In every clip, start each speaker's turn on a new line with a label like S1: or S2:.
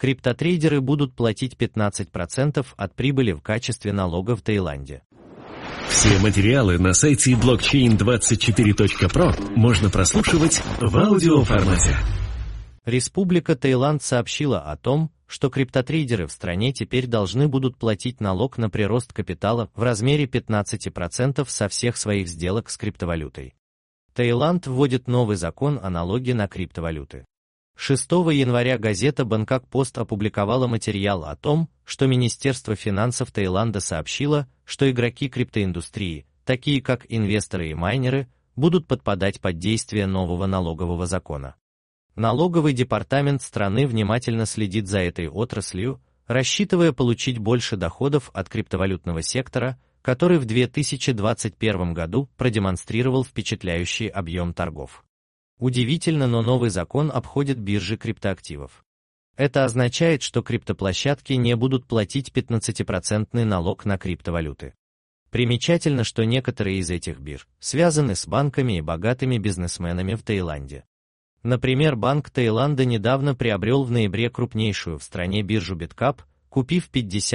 S1: криптотрейдеры будут платить 15% от прибыли в качестве налога в Таиланде.
S2: Все материалы на сайте blockchain24.pro можно прослушивать в аудиоформате.
S1: Республика Таиланд сообщила о том, что криптотрейдеры в стране теперь должны будут платить налог на прирост капитала в размере 15% со всех своих сделок с криптовалютой. Таиланд вводит новый закон о налоге на криптовалюты. 6 января газета Bangkok Post опубликовала материал о том, что Министерство финансов Таиланда сообщило, что игроки криптоиндустрии, такие как инвесторы и майнеры, будут подпадать под действие нового налогового закона. Налоговый департамент страны внимательно следит за этой отраслью, рассчитывая получить больше доходов от криптовалютного сектора, который в 2021 году продемонстрировал впечатляющий объем торгов. Удивительно, но новый закон обходит биржи криптоактивов. Это означает, что криптоплощадки не будут платить 15% налог на криптовалюты. Примечательно, что некоторые из этих бирж связаны с банками и богатыми бизнесменами в Таиланде. Например, Банк Таиланда недавно приобрел в ноябре крупнейшую в стране биржу BitCap, купив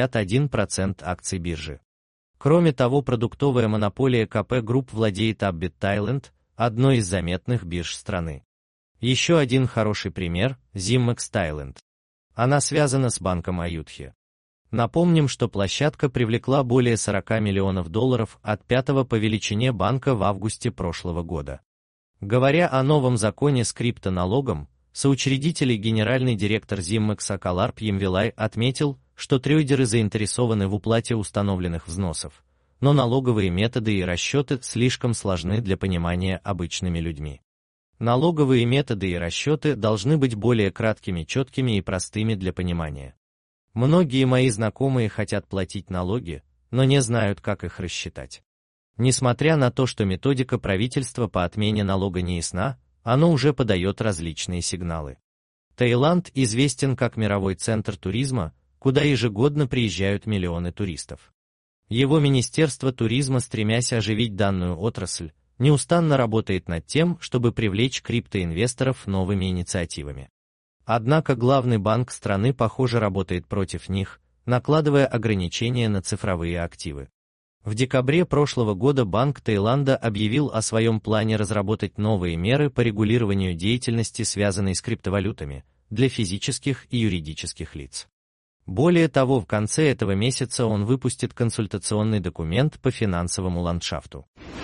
S1: 51% акций биржи. Кроме того, продуктовая монополия KP Group владеет Upbit Thailand, одной из заметных бирж страны. Еще один хороший пример – ZimMax Thailand. Она связана с банком Аюдхи. Напомним, что площадка привлекла более $40 миллионов от пятого по величине банка в августе прошлого года. Говоря о новом законе с криптоналогом, соучредитель и генеральный директор ZimMax Акаларп Емвилай отметил, что трейдеры заинтересованы в уплате установленных взносов, но налоговые методы и расчеты слишком сложны для понимания обычными людьми. Налоговые методы и расчеты должны быть более краткими, четкими и простыми для понимания. Многие мои знакомые хотят платить налоги, но не знают, как их рассчитать. Несмотря на то, что методика правительства по отмене налога не ясна, оно уже подает различные сигналы. Таиланд известен как мировой центр туризма, куда ежегодно приезжают миллионы туристов. Его Министерство туризма, стремясь оживить данную отрасль, неустанно работает над тем, чтобы привлечь криптоинвесторов новыми инициативами. Однако главный банк страны, похоже, работает против них, накладывая ограничения на цифровые активы. В декабре прошлого года Банк Таиланда объявил о своем плане разработать новые меры по регулированию деятельности, связанной с криптовалютами, для физических и юридических лиц. Более того, в конце этого месяца он выпустит консультационный документ по финансовому ландшафту.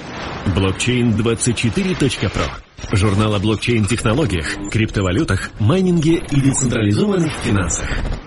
S2: Blockchain24.pro. Журнал о блокчейн-технологиях, криптовалютах, майнинге и децентрализованных финансах.